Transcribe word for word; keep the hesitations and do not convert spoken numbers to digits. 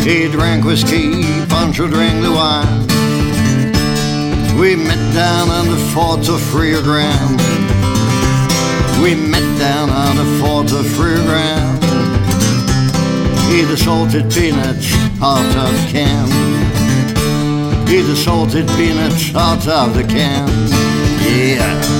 He drank whiskey, Pancho drank the wine. We met down on the fort of Rio Grande. We met down on the fort of Rio Grande. Eat the salted peanuts out of the can. Eat the salted peanuts out of the can. Yeah.